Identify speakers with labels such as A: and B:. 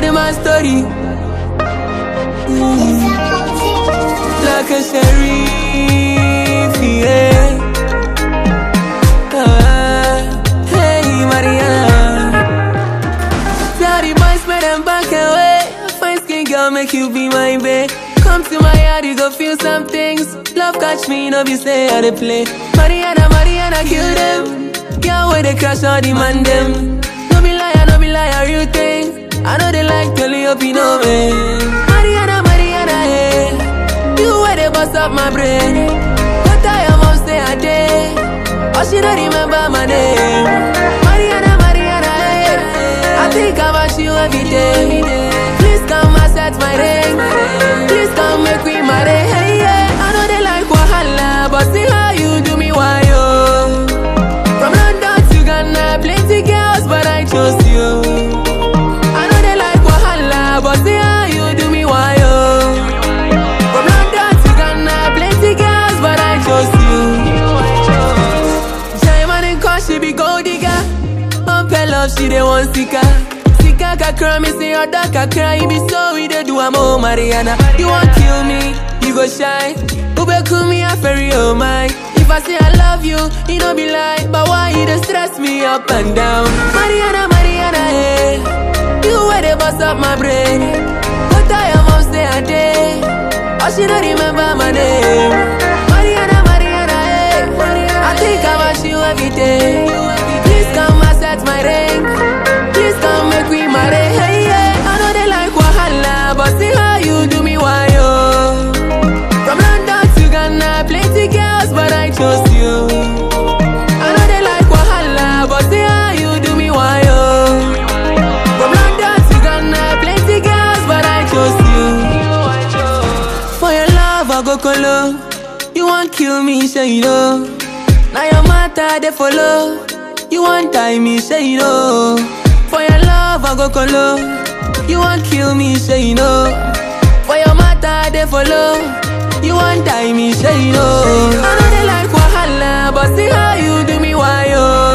A: bad my story. Like a sheriff, yeah. Hey, Mariana. Tell the boys, make them back away. Fine skin girl, make you be my babe. Come to my yard, you go feel some things. Love catch me, no be stay at the play. Mariana, Mariana, kill them. Girl, where they crash all the man them. No be liar, real thing. I know they like to lay up, you know me. Mariana, Mariana, hey. You where they bust up my brain. What I am on stay a day. Oh, she don't remember my name. Mariana, Mariana, hey. I think about you every day. Please come and set my ring. Please come make me marry. Hey, yeah. I know they like Wahala, but see how you do me, why, yo. From London to Ghana, plenty girls, but I chose you. I know they like Wahala, but see how you do me, why, yo. From London to Ghana, plenty girls, but I chose you. Jaiman and cause she be gold digger. Pay love, she they want sika. Sika kakra, me say your dark kakra. You be so we they do I'm oh Mariana. You want kill me, you go shine. Ube kumi a ferry oh my. If I say I love you, you don't be lie. But why you dey stress me up and down? Mariana, Mariana, hey. You where they bust up my brain. What I am on stay a day. Oh, she don't remember my name. Mariana, Mariana, hey. I think about you every day. Please come and set my ring. Please come make me marry. Hey, yeah. I know they like Wahala, but see how you do me, why, yo. From London to Ghana, plenty girls, but I chose you. I know they like Wahala, but see how you do me, why, yo. From London to Ghana, plenty girls, but I chose you. For your love, I go colo. You won't kill me, say you know. Now your matter, they follow. You won't tie me, say you know. For your love, I go colo. You won't kill me, say you know. For your matter, they follow. You won't tie me, say you know. I know they like Wahala, but see how you do me, why, yo.